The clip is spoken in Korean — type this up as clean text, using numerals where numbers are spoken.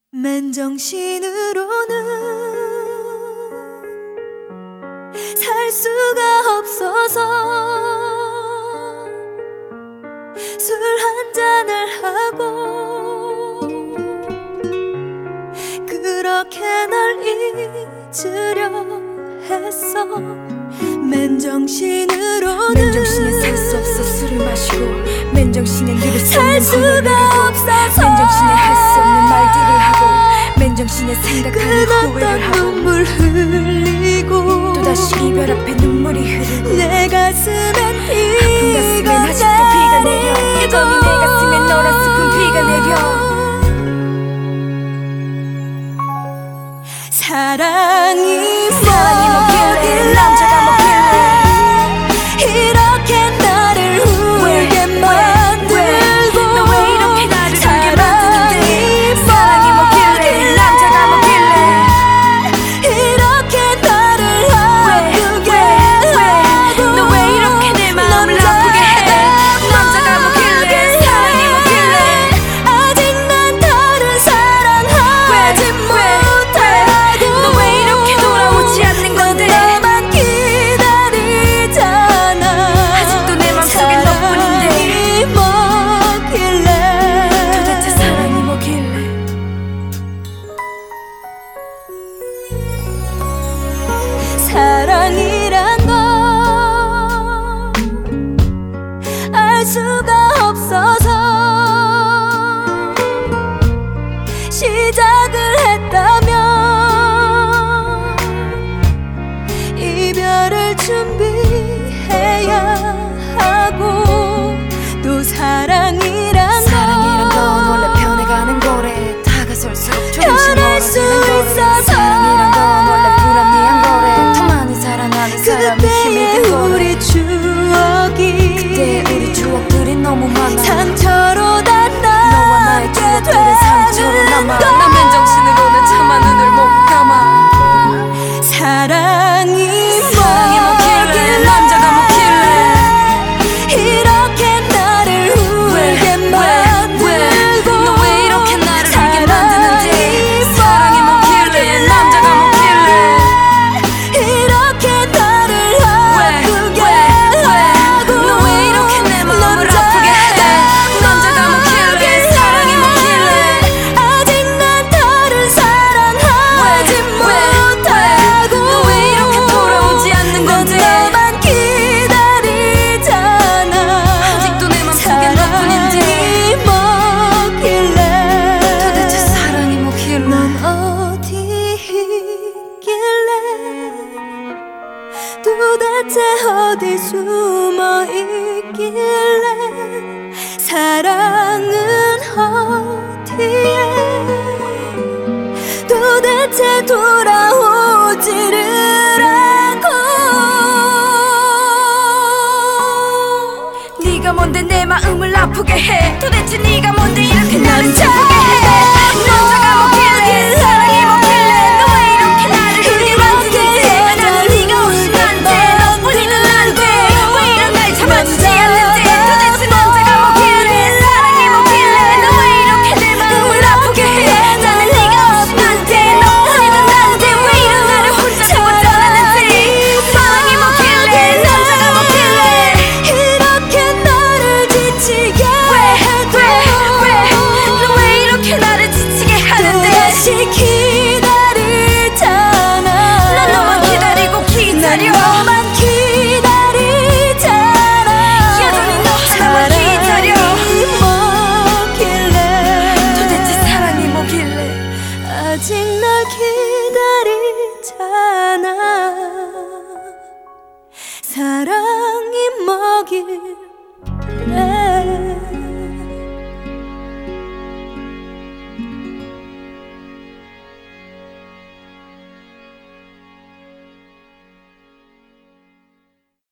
맨정신으로는 살 수가 없어서 술 한 잔을 하고 그렇게 널 잊으려 했어. 맨정신으로는 맨정신에 살 수 없어 술을 마시고 맨정신에 누릴 수 없는 살 수가 없어서 맨정신에 할 수 없는 말들을 하고 맨정신에 생각하는 후회를 끊었던 하고 눈물 흘리고 또다시 이별 앞에 눈물이 흐르고 내 가슴엔 아픈 가슴엔 비가 아직도 비가 내려 여전히 내 가슴엔 너란 슬픈 비가 내려 사랑이 뭐길래 남자가 뭐길래 이렇게 나를 울게 만들고 너 왜 이렇게 나를 울게 만드는데 사랑이 뭐길래 남자가 뭐길래 이렇게 나를 아프게 하고 너 왜 이렇게 내 마음을 아프게 해 남자가 뭐길래 사랑이 뭐길래 아직 난 다른 사랑하지 못하고 너 왜 이렇게 돌아오지 않는 건데 너만 기다리잖아. 아직도 내 맘속에 너뿐인데 뭐길래 도대체 사랑이 뭐길래 사랑이란 건 알 수가 없어서 시작을 했다면 이별을 준비해야 하고 또 사랑이란 건 원래 변해가는 거래 다가설수록 조금씩 변할 수 멀어지는 거래 있어서 사랑이란 건 원래 불합리한 거래 더 많이 사랑하는 사람이 힘이 그때의 든 거래 우리 추억이 그때 우리 추억들이 너무 많아 상처로 다 너와 나의 남게 추억들은 상처로 남아 되는 나 맨정신으로는 차마 눈을 못 감아 사랑이 뭐길래 남자가 뭐길래 이렇게 나를 울게 만들고 너 왜 이렇게 나를 울게 만드는데 사랑이 뭐길래 남자가 뭐길래 이렇게 나를 아프게 하고 너 왜 이렇게 내 마음을 아프게 해 남자가 뭐길래 사랑이 뭐길래 아직 난 다른 사랑하지 못하고 너 왜 이렇게 돌아오지 않는 건데 너만 기다리잖아. 아직도 내 맘속에 너뿐인데 뭐길래 도대체 사랑이 뭐길래 넌 어디 있길래 도대체 어디 숨어 있길래 사랑은 어디에 도대체 돌아오지를 않고 네가 뭔데 내 마음을 아프게 해 도대체 네가 뭔데 이렇게 나를 슬프게 해 남자가 뭐길래 사랑이 뭐길래 너 왜 이렇게 나를 울게 만드는데 나는 네가 없으면 안돼 너뿐이는 안돼 왜 이런 날 참아주지 않는데 도대체 남자가 뭐길래 사랑이 뭐길래 너 왜 이렇게 내 마음을 아프게 해 나는 네가 없으면 안돼 너뿐이는 안돼 왜 이런 나를 혼자 두고 떠나는데 사랑이 뭐길래 남자가 뭐길래 이렇게 나를 지치게 해도 너 왜 이렇게 나를 지치게 하는데 다시 기다리잖아. 난 너만 기다리고 기다려 너만 기다리잖아. 여전히 너 하나만 기다려 뭐길래 도대체 사랑이 뭐길래 아직 날 기다리잖아. 사랑이 뭐길래